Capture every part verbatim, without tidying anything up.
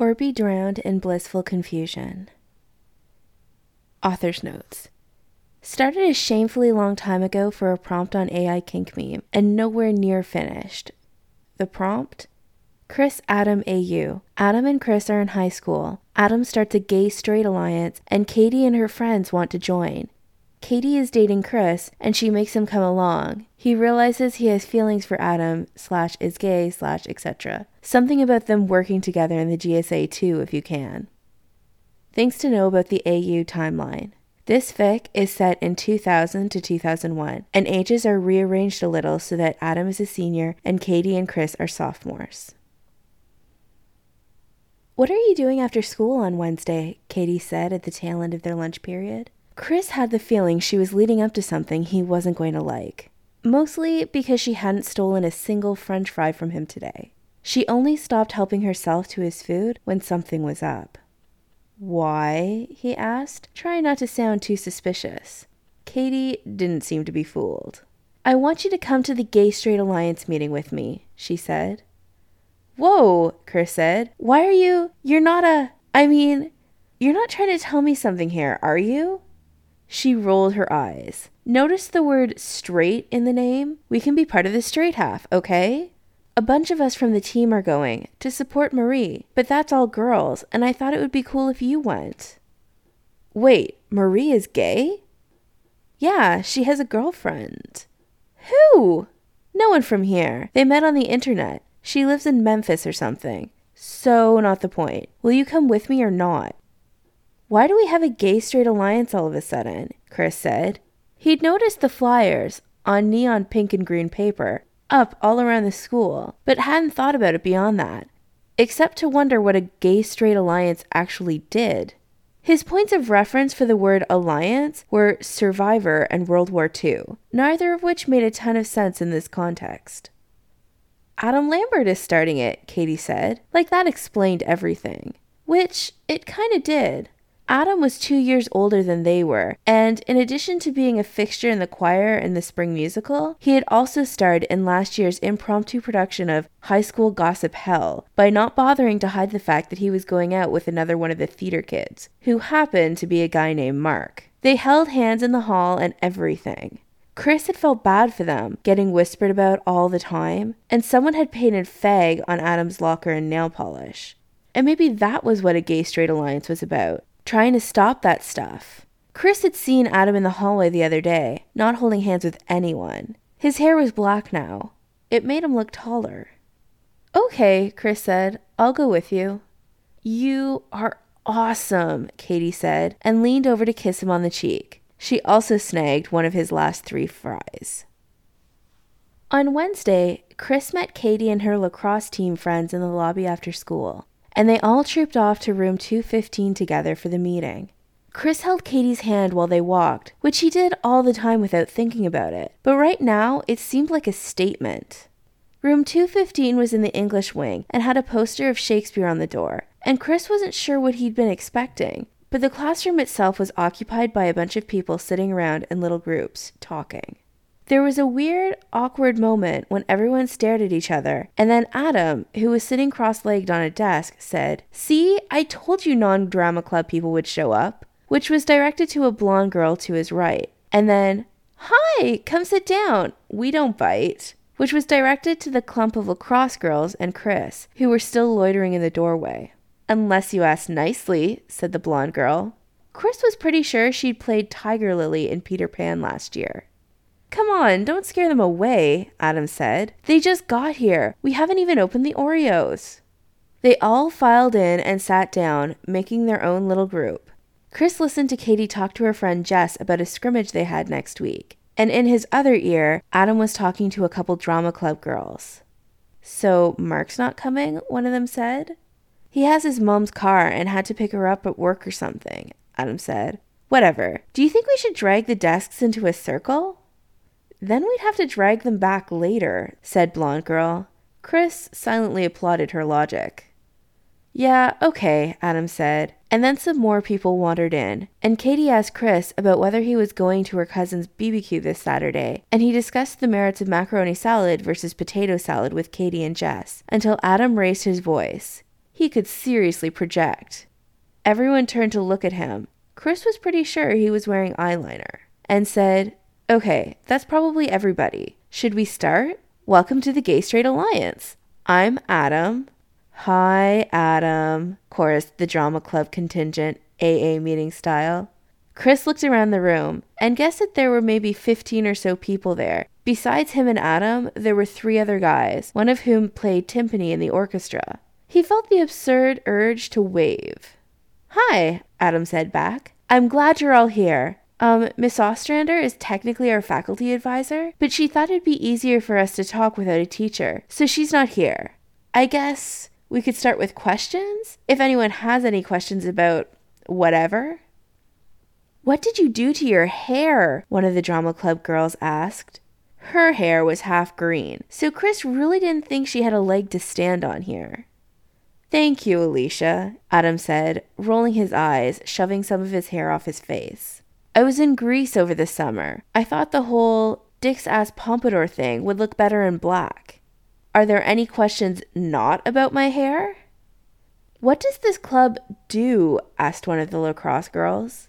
or be drowned in blissful confusion. Author's notes. Started a shamefully long time ago for a prompt on A I kink meme, and nowhere near finished. The prompt? Chris Adam A U. Adam and Chris are in high school. Adam starts a gay-straight alliance, and Katie and her friends want to join. Katie is dating Chris, and she makes him come along. He realizes he has feelings for Adam, slash is gay, slash et cetera. Something about them working together in the G S A too, if you can. Things to know about the A U timeline. This fic is set in two thousand to two thousand one, and ages are rearranged a little so that Adam is a senior and Katie and Chris are sophomores. "What are you doing after school on Wednesday?" Katie said at the tail end of their lunch period. Chris had the feeling she was leading up to something he wasn't going to like. Mostly because she hadn't stolen a single french fry from him today. She only stopped helping herself to his food when something was up. "Why?" he asked, trying not to sound too suspicious. Katie didn't seem to be fooled. "I want you to come to the Gay Straight Alliance meeting with me," she said. "Whoa," Chris said. "Why are you... You're not a... I mean, you're not trying to tell me something here, are you?" She rolled her eyes. "Notice the word straight in the name? We can be part of the straight half, okay? A bunch of us from the team are going to support Marie, but that's all girls, and I thought it would be cool if you went." "Wait, Marie is gay?" "Yeah, she has a girlfriend." "Who?" "No one from here. They met on the internet. She lives in Memphis or something. So not the point. Will you come with me or not?" "Why do we have a gay straight alliance all of a sudden?" Chris said. He'd noticed the flyers, on neon pink and green paper, up all around the school, but hadn't thought about it beyond that, except to wonder what a gay straight alliance actually did. His points of reference for the word alliance were Survivor and World War Two, neither of which made a ton of sense in this context. "Adam Lambert is starting it," Katie said, like that explained everything. Which it kinda did. Adam was two years older than they were, and in addition to being a fixture in the choir in the spring musical, he had also starred in last year's impromptu production of High School Gossip Hell by not bothering to hide the fact that he was going out with another one of the theater kids, who happened to be a guy named Mark. They held hands in the hall and everything. Chris had felt bad for them, getting whispered about all the time, and someone had painted fag on Adam's locker and nail polish. And maybe that was what a gay straight alliance was about. Trying to stop that stuff. Chris had seen Adam in the hallway the other day, not holding hands with anyone. His hair was black now. It made him look taller. "Okay," Chris said. "I'll go with you." "You are awesome," Katie said, and leaned over to kiss him on the cheek. She also snagged one of his last three fries. On Wednesday, Chris met Katie and her lacrosse team friends in the lobby after school, and they all trooped off to room two fifteen together for the meeting. Chris held Katie's hand while they walked, which he did all the time without thinking about it, but right now it seemed like a statement. Room two fifteen was in the English wing and had a poster of Shakespeare on the door, and Chris wasn't sure what he'd been expecting, but the classroom itself was occupied by a bunch of people sitting around in little groups, talking. There was a weird, awkward moment when everyone stared at each other, and then Adam, who was sitting cross-legged on a desk, said, "See, I told you non-drama club people would show up," which was directed to a blonde girl to his right. And then, "Hi, come sit down, we don't bite," which was directed to the clump of lacrosse girls and Chris, who were still loitering in the doorway. "Unless you ask nicely," said the blonde girl. Chris was pretty sure she'd played Tiger Lily in Peter Pan last year. "Come on, don't scare them away," Adam said. "They just got here. We haven't even opened the Oreos." They all filed in and sat down, making their own little group. Chris listened to Katie talk to her friend Jess about a scrimmage they had next week, and in his other ear, Adam was talking to a couple drama club girls. "So Mark's not coming?" one of them said. "He has his mom's car and had to pick her up at work or something," Adam said. "Whatever. Do you think we should drag the desks into a circle?" "Then we'd have to drag them back later," said Blonde Girl. Chris silently applauded her logic. "Yeah, okay," Adam said, and then some more people wandered in, and Katie asked Chris about whether he was going to her cousin's B B Q this Saturday, and he discussed the merits of macaroni salad versus potato salad with Katie and Jess, until Adam raised his voice. He could seriously project. Everyone turned to look at him. Chris was pretty sure he was wearing eyeliner and said, "Okay, that's probably everybody. Should we start? Welcome to the Gay Straight Alliance. I'm Adam." "Hi, Adam," chorused the drama club contingent, A A meeting style. Chris looked around the room and guessed that there were maybe fifteen or so people there. Besides him and Adam, there were three other guys, one of whom played timpani in the orchestra. He felt the absurd urge to wave. "Hi," Adam said back. "I'm glad you're all here. Um, Miss Ostrander is technically our faculty advisor, but she thought it'd be easier for us to talk without a teacher, so she's not here. I guess we could start with questions? If anyone has any questions about whatever." "What did you do to your hair?" one of the drama club girls asked. Her hair was half green, so Chris really didn't think she had a leg to stand on here. "Thank you, Alicia," Adam said, rolling his eyes, shoving some of his hair off his face. "I was in Greece over the summer. I thought the whole Dick's ass pompadour thing would look better in black. Are there any questions not about my hair?" "What does this club do?" asked one of the lacrosse girls.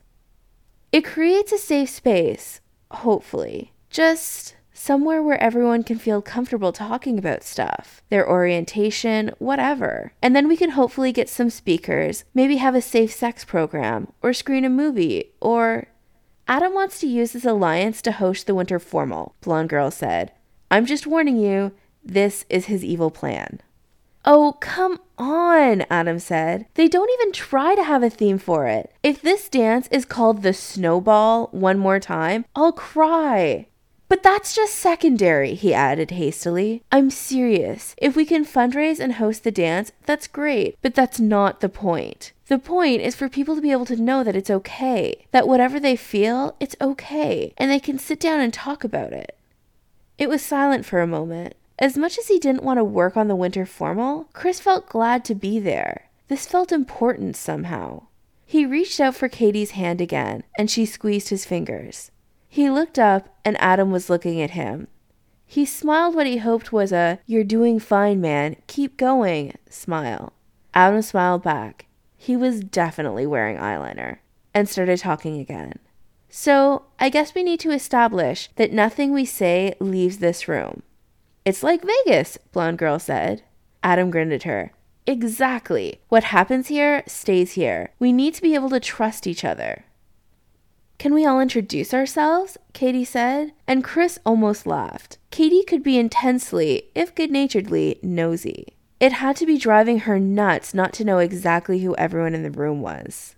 "It creates a safe space, hopefully. Just somewhere where everyone can feel comfortable talking about stuff, their orientation, whatever. And then we can hopefully get some speakers, maybe have a safe sex program, or screen a movie, or..." "Adam wants to use this alliance to host the winter formal," blonde girl said. "I'm just warning you, this is his evil plan." "Oh, come on," Adam said. "They don't even try to have a theme for it. If this dance is called the Snowball one more time, I'll cry." "But that's just secondary," he added hastily. "I'm serious. If we can fundraise and host the dance, that's great, but that's not the point. The point is for people to be able to know that it's okay, that whatever they feel, it's okay, and they can sit down and talk about it." It was silent for a moment. As much as he didn't want to work on the winter formal, Chris felt glad to be there. This felt important somehow. He reached out for Katie's hand again, and she squeezed his fingers. He looked up, and Adam was looking at him. He smiled what he hoped was a "you're doing fine, man, keep going" smile. Adam smiled back. He was definitely wearing eyeliner, and started talking again. "So, I guess we need to establish that nothing we say leaves this room." "It's like Vegas," blonde girl said. Adam grinned at her. "Exactly. What happens here stays here. We need to be able to trust each other." "Can we all introduce ourselves?" Katie said, and Chris almost laughed. Katie could be intensely, if good-naturedly, nosy. It had to be driving her nuts not to know exactly who everyone in the room was.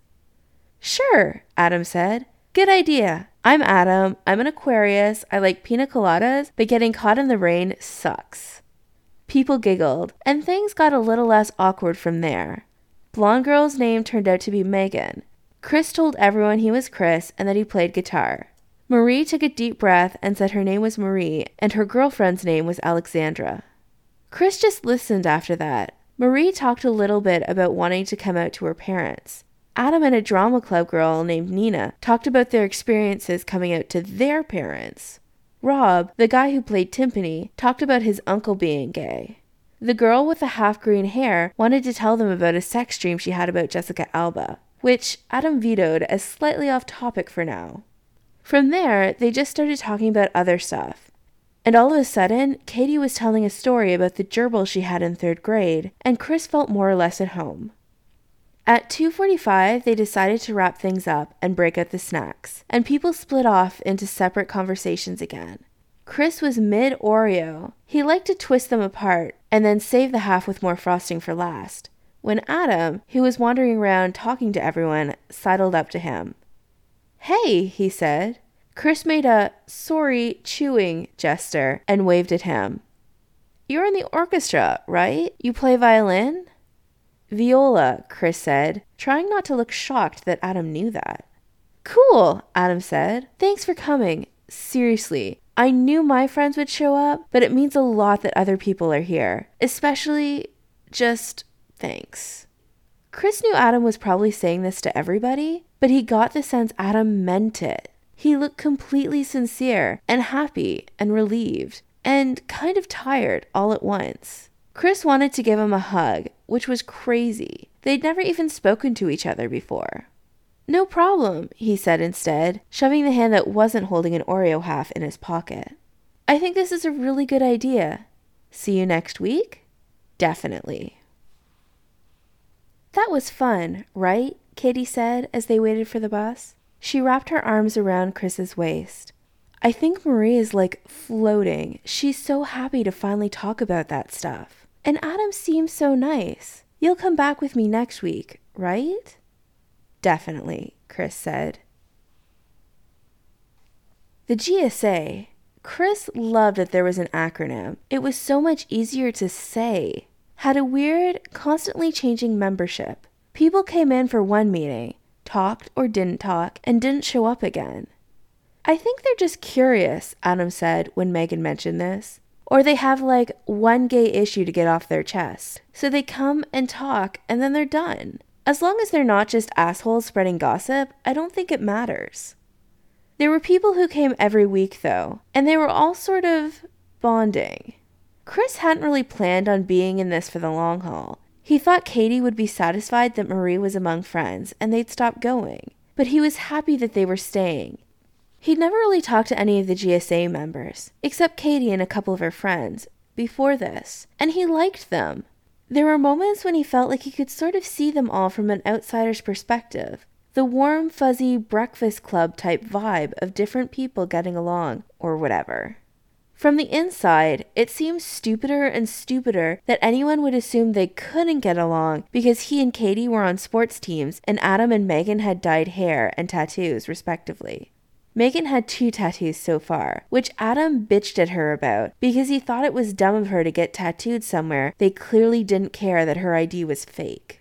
"Sure," Adam said. "Good idea. I'm Adam. I'm an Aquarius. I like pina coladas, but getting caught in the rain sucks." People giggled, and things got a little less awkward from there. Blonde girl's name turned out to be Megan. Chris told everyone he was Chris and that he played guitar. Marie took a deep breath and said her name was Marie and her girlfriend's name was Alexandra. Chris just listened after that. Marie talked a little bit about wanting to come out to her parents. Adam and a drama club girl named Nina talked about their experiences coming out to their parents. Rob, the guy who played timpani, talked about his uncle being gay. The girl with the half-green hair wanted to tell them about a sex dream she had about Jessica Alba, which Adam vetoed as slightly off topic for now. From there, they just started talking about other stuff. And all of a sudden, Katie was telling a story about the gerbil she had in third grade, and Chris felt more or less at home. At two forty-five, they decided to wrap things up and break out the snacks, and people split off into separate conversations again. Chris was mid-Oreo. He liked to twist them apart and then save the half with more frosting for last, when Adam, who was wandering around talking to everyone, sidled up to him. "Hey," he said. Chris made a sorry chewing gesture and waved at him. "You're in the orchestra, right? You play violin?" "Viola," Chris said, trying not to look shocked that Adam knew that. "Cool," Adam said. "Thanks for coming. Seriously, I knew my friends would show up, but it means a lot that other people are here. Especially, just thanks." Chris knew Adam was probably saying this to everybody, but he got the sense Adam meant it. He looked completely sincere and happy and relieved and kind of tired all at once. Chris wanted to give him a hug, which was crazy. They'd never even spoken to each other before. "No problem," he said instead, shoving the hand that wasn't holding an Oreo half in his pocket. "I think this is a really good idea. See you next week?" "Definitely." "That was fun, right?" Katie said as they waited for the bus. She wrapped her arms around Chris's waist. "I think Marie is like floating. She's so happy to finally talk about that stuff. And Adam seems so nice. You'll come back with me next week, right?" "Definitely," Chris said. The G S A. Chris loved that there was an acronym. It was so much easier to say. Had a weird, constantly changing membership. People came in for one meeting, talked or didn't talk, and didn't show up again. "I think they're just curious," Adam said when Megan mentioned this. "Or they have like one gay issue to get off their chest. So they come and talk and then they're done. As long as they're not just assholes spreading gossip, I don't think it matters." There were people who came every week though, and they were all sort of bonding. Chris hadn't really planned on being in this for the long haul. He thought Katie would be satisfied that Marie was among friends and they'd stop going, but he was happy that they were staying. He'd never really talked to any of the G S A members, except Katie and a couple of her friends, before this, and he liked them. There were moments when he felt like he could sort of see them all from an outsider's perspective, the warm, fuzzy breakfast club type vibe of different people getting along, or whatever. From the inside, it seemed stupider and stupider that anyone would assume they couldn't get along because he and Katie were on sports teams and Adam and Megan had dyed hair and tattoos, respectively. Megan had two tattoos so far, which Adam bitched at her about because he thought it was dumb of her to get tattooed somewhere they clearly didn't care that her I D was fake.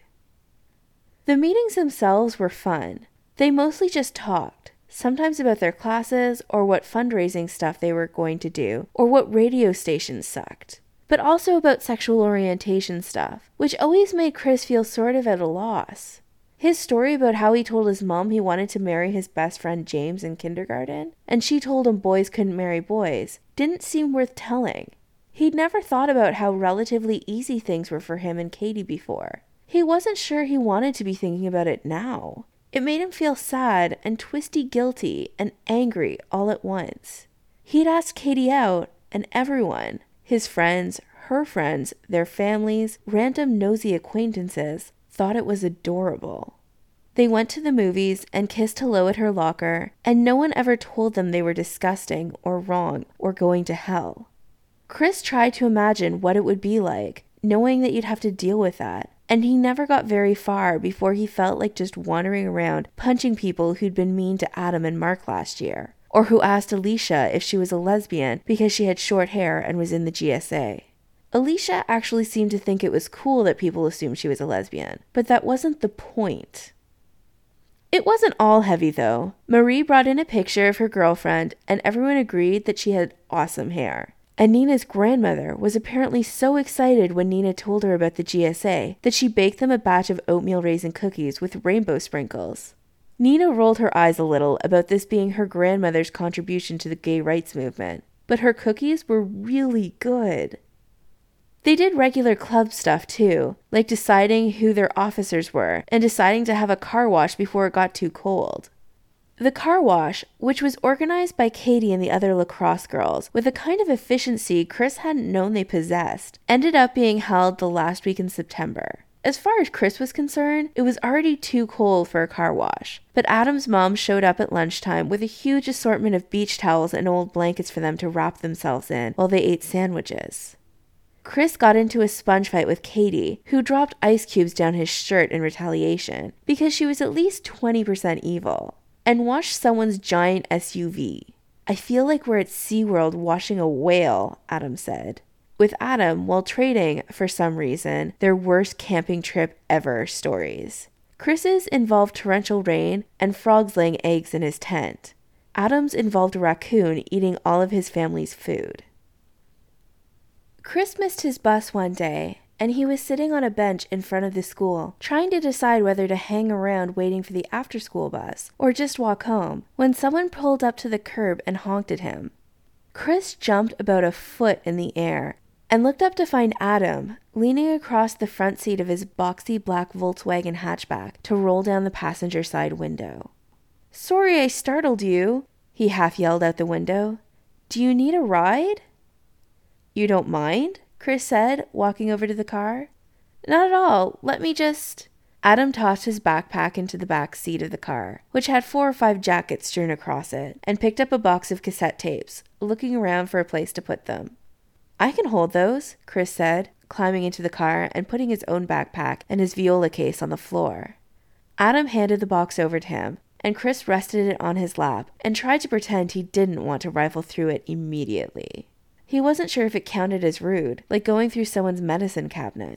The meetings themselves were fun. They mostly just talked, sometimes about their classes or what fundraising stuff they were going to do or what radio stations sucked, but also about sexual orientation stuff, which always made Chris feel sort of at a loss. His story about how he told his mom he wanted to marry his best friend James in kindergarten, and she told him boys couldn't marry boys, didn't seem worth telling. He'd never thought about how relatively easy things were for him and Katie before. He wasn't sure he wanted to be thinking about it now. It made him feel sad and twisty guilty and angry all at once. He'd asked Katie out, and everyone, his friends, her friends, their families, random nosy acquaintances, thought it was adorable. They went to the movies and kissed hello at her locker, and no one ever told them they were disgusting or wrong or going to hell. Chris tried to imagine what it would be like, knowing that you'd have to deal with that, and he never got very far before he felt like just wandering around punching people who'd been mean to Adam and Mark last year, or who asked Alicia if she was a lesbian because she had short hair and was in the G S A. Alicia actually seemed to think it was cool that people assumed she was a lesbian, but that wasn't the point. It wasn't all heavy, though. Marie brought in a picture of her girlfriend, and everyone agreed that she had awesome hair. And Nina's grandmother was apparently so excited when Nina told her about the G S A that she baked them a batch of oatmeal raisin cookies with rainbow sprinkles. Nina rolled her eyes a little about this being her grandmother's contribution to the gay rights movement, but her cookies were really good. They did regular club stuff too, like deciding who their officers were and deciding to have a car wash before it got too cold. The car wash, which was organized by Katie and the other lacrosse girls with a kind of efficiency Chris hadn't known they possessed, ended up being held the last week in September. As far as Chris was concerned, it was already too cold for a car wash, but Adam's mom showed up at lunchtime with a huge assortment of beach towels and old blankets for them to wrap themselves in while they ate sandwiches. Chris got into a sponge fight with Katie, who dropped ice cubes down his shirt in retaliation because she was at least twenty percent evil, and washed someone's giant S U V. "I feel like we're at SeaWorld washing a whale," Adam said. With Adam, while trading, for some reason, their worst camping trip ever stories. Chris's involved torrential rain and frogs laying eggs in his tent. Adam's involved a raccoon eating all of his family's food. Chris missed his bus one day, and he was sitting on a bench in front of the school, trying to decide whether to hang around waiting for the after-school bus or just walk home, when someone pulled up to the curb and honked at him. Chris jumped about a foot in the air, and looked up to find Adam leaning across the front seat of his boxy black Volkswagen hatchback to roll down the passenger side window. "Sorry I startled you," he half yelled out the window. "Do you need a ride?" "You don't mind?" Chris said, walking over to the car. "Not at all. Let me just..." Adam tossed his backpack into the back seat of the car, which had four or five jackets strewn across it, and picked up a box of cassette tapes, looking around for a place to put them. "I can hold those," Chris said, climbing into the car and putting his own backpack and his viola case on the floor. Adam handed the box over to him, and Chris rested it on his lap and tried to pretend he didn't want to rifle through it immediately. He wasn't sure if it counted as rude, like going through someone's medicine cabinet.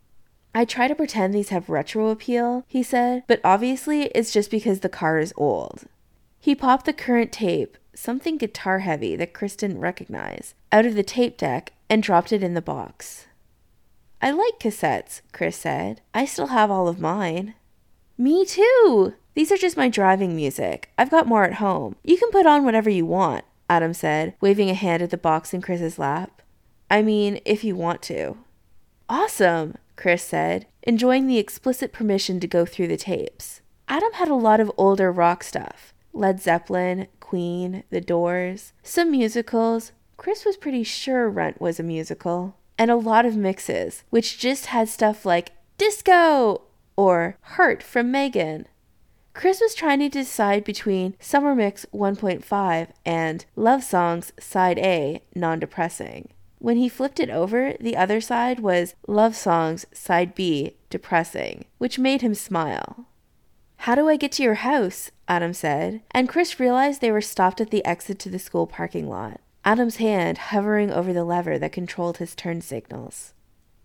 "I try to pretend these have retro appeal," he said, "but obviously it's just because the car is old." He popped the current tape, something guitar heavy that Chris didn't recognize, out of the tape deck and dropped it in the box. "I like cassettes," Chris said. "I still have all of mine." "Me too! These are just my driving music. I've got more at home. You can put on whatever you want," Adam said, waving a hand at the box in Chris's lap. "I mean, if you want to." "Awesome," Chris said, enjoying the explicit permission to go through the tapes. Adam had a lot of older rock stuff. Led Zeppelin, Queen, The Doors, some musicals. Chris was pretty sure Rent was a musical. And a lot of mixes, which just had stuff like Disco or Heart from Megan. Chris was trying to decide between Summer Mix one point five and Love Songs Side A, Non-Depressing. When he flipped it over, the other side was Love Songs Side B, Depressing, which made him smile. "How do I get to your house?" Adam said, and Chris realized they were stopped at the exit to the school parking lot, Adam's hand hovering over the lever that controlled his turn signals.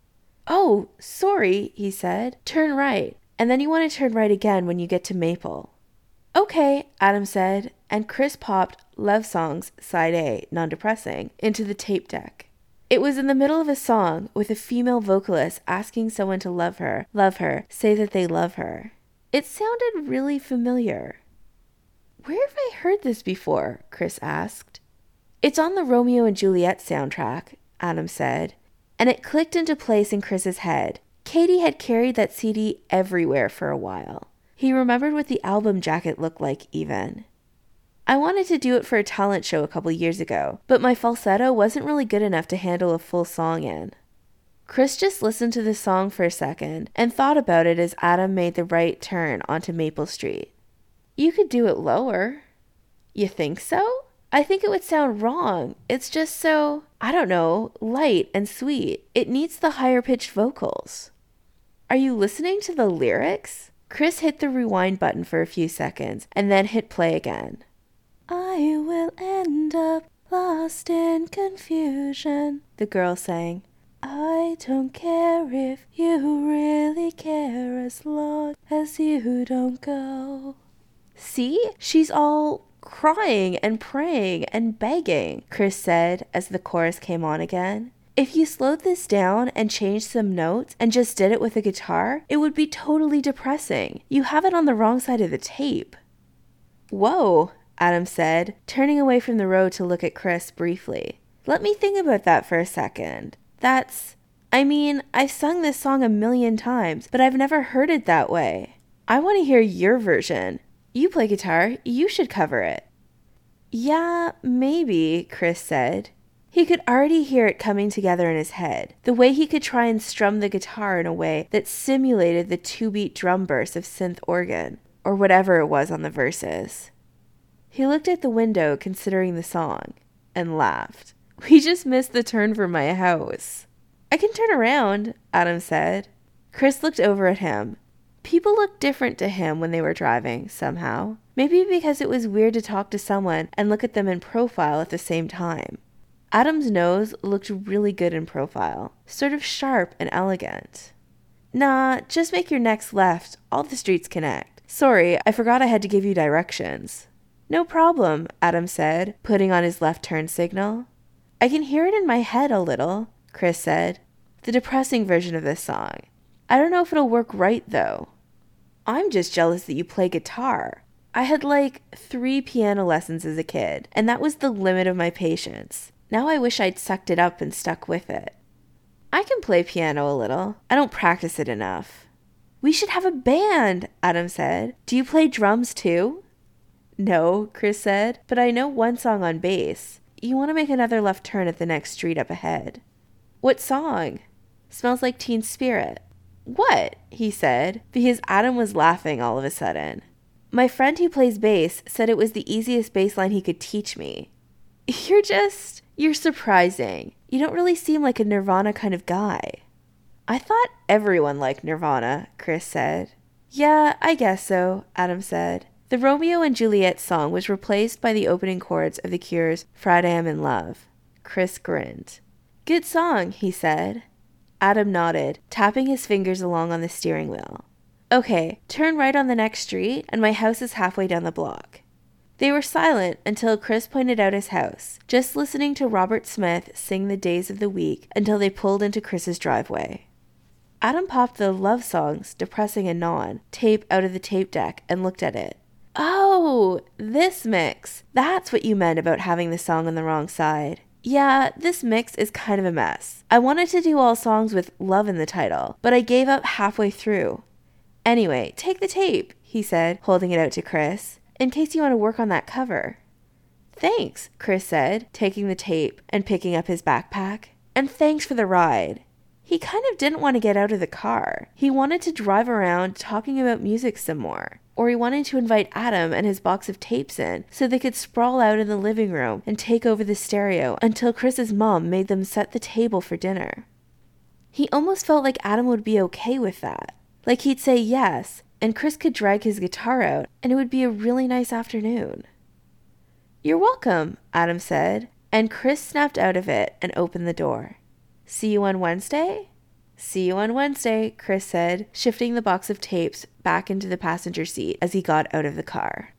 "Oh, sorry," he said. "Turn right, and then you want to turn right again when you get to Maple." "Okay," Adam said, and Chris popped Love Songs Side A, Non-Depressing, into the tape deck. It was in the middle of a song with a female vocalist asking someone to love her, love her, say that they love her. It sounded really familiar. "Where have I heard this before?" Chris asked. "It's on the Romeo and Juliet soundtrack," Adam said, and it clicked into place in Chris's head. Katie had carried that C D everywhere for a while. He remembered what the album jacket looked like even. "I wanted to do it for a talent show a couple years ago, but my falsetto wasn't really good enough to handle a full song in." Chris just listened to the song for a second and thought about it as Adam made the right turn onto Maple Street. "You could do it lower." "You think so? I think it would sound wrong. It's just so, I don't know, light and sweet. It needs the higher-pitched vocals." "Are you listening to the lyrics?" Chris hit the rewind button for a few seconds and then hit play again. "I will end up lost in confusion," the girl sang. "I don't care if you really care as long as you don't go." "See? She's all crying and praying and begging," Chris said as the chorus came on again. "If you slowed this down and changed some notes and just did it with a guitar, it would be totally depressing. You have it on the wrong side of the tape." "Whoa," Adam said, turning away from the road to look at Chris briefly. "Let me think about that for a second. That's... I mean, I've sung this song a million times, but I've never heard it that way. I want to hear your version. You play guitar, you should cover it." "Yeah, maybe," Chris said. He could already hear it coming together in his head, the way he could try and strum the guitar in a way that simulated the two-beat drum burst of synth organ, or whatever it was on the verses. He looked at the window considering the song, and laughed. "We just missed the turn for my house." "I can turn around," Adam said. Chris looked over at him. People looked different to him when they were driving, somehow. Maybe because it was weird to talk to someone and look at them in profile at the same time. Adam's nose looked really good in profile, sort of sharp and elegant. "Nah, just make your next left. All the streets connect. Sorry, I forgot I had to give you directions." "No problem," Adam said, putting on his left turn signal. "I can hear it in my head a little," Chris said. "The depressing version of this song. I don't know if it'll work right, though." "I'm just jealous that you play guitar. I had like three piano lessons as a kid, and that was the limit of my patience. Now I wish I'd sucked it up and stuck with it." I can play piano a little. I don't practice it enough. We should have a band, Adam said. Do you play drums too? No, Chris said, but I know one song on bass. You want to make another left turn at the next street up ahead. What song? Smells Like Teen Spirit. What? He said, because Adam was laughing all of a sudden. My friend who plays bass said it was the easiest bass line he could teach me. You're just, you're surprising. You don't really seem like a Nirvana kind of guy. I thought everyone liked Nirvana, Chris said. Yeah, I guess so, Adam said. The Romeo and Juliet song was replaced by the opening chords of The Cure's Friday I'm in Love. Chris grinned. Good song, he said. Adam nodded, tapping his fingers along on the steering wheel. Okay, turn right on the next street, and my house is halfway down the block. They were silent until Chris pointed out his house, just listening to Robert Smith sing the days of the week until they pulled into Chris's driveway. Adam popped the Love Songs, Depressing and Non tape out of the tape deck and looked at it. Oh, this mix. That's what you meant about having the song on the wrong side. Yeah, this mix is kind of a mess. I wanted to do all songs with love in the title, but I gave up halfway through. Anyway, take the tape, he said, holding it out to Chris, in case you want to work on that cover. Thanks, Chris said, taking the tape and picking up his backpack. And thanks for the ride. He kind of didn't want to get out of the car. He wanted to drive around talking about music some more. Or he wanted to invite Adam and his box of tapes in so they could sprawl out in the living room and take over the stereo until Chris's mom made them set the table for dinner. He almost felt like Adam would be okay with that. Like he'd say yes, and Chris could drag his guitar out, and it would be a really nice afternoon. You're welcome, Adam said, and Chris snapped out of it and opened the door. See you on Wednesday? See you on Wednesday, Chris said, shifting the box of tapes back into the passenger seat as he got out of the car.